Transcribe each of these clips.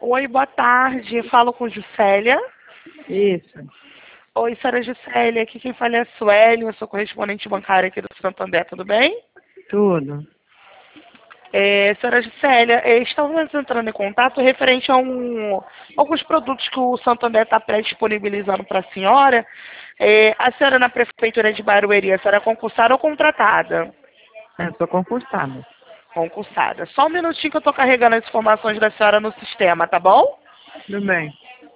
Oi, boa tarde. Falo com Juscelia. Isso, Oi, senhora Juscelia. Aqui quem fala é a Sueli, eu sou correspondente bancária aqui do Santander, tudo bem? tudo. Senhora Juscelia, estamos entrando em contato referente a alguns produtos que o Santander está pré-disponibilizando para a senhora. A senhora na Prefeitura de Barueri, a senhora é concursada ou contratada? Eu sou concursada. Concursada. Só um minutinho que eu estou carregando as informações da senhora no sistema, tá bom? Tudo bem.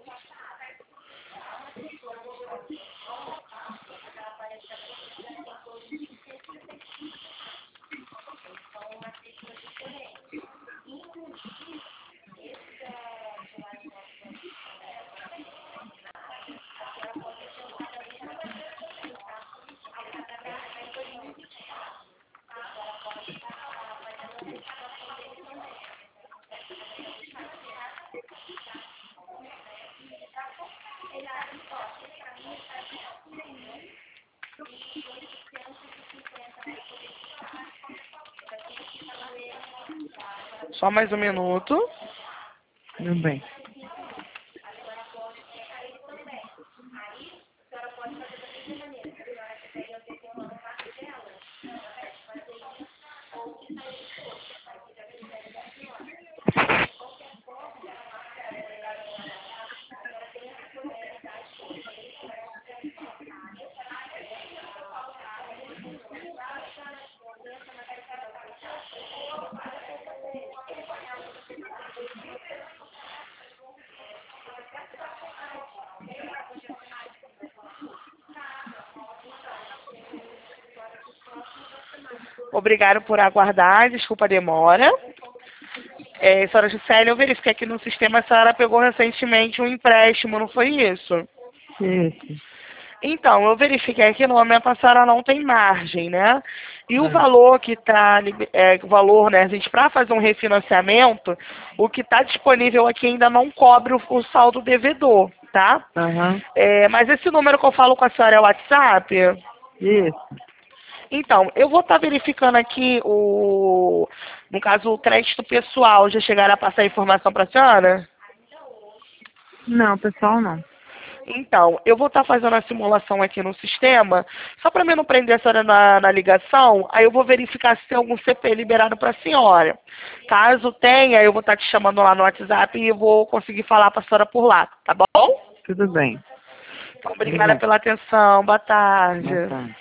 Só mais um minuto. Tudo bem. Obrigado por aguardar, desculpa a demora. Senhora Juscelia, eu verifiquei aqui no sistema, a senhora pegou recentemente um empréstimo, não foi isso? Isso. Então, eu verifiquei aqui no momento a senhora não tem margem, né? E o Ah, valor que está, o valor, né, a gente, para fazer um refinanciamento, o que está disponível aqui ainda não cobre o saldo devedor, tá? Aham. Mas esse número que eu falo com a senhora é o WhatsApp? Isso. Então, eu vou estar verificando aqui no caso, o crédito pessoal. Já chegaram a passar a informação para a senhora? Não, pessoal, não. Então, eu vou estar fazendo a simulação aqui no sistema, só para mim não prender a senhora na ligação, aí eu vou verificar se tem algum CP liberado para a senhora. Caso tenha, eu vou estar te chamando lá no WhatsApp e eu vou conseguir falar para a senhora por lá, tá bom? Tudo bem. Então, obrigada pela atenção. Boa Boa tarde. tarde.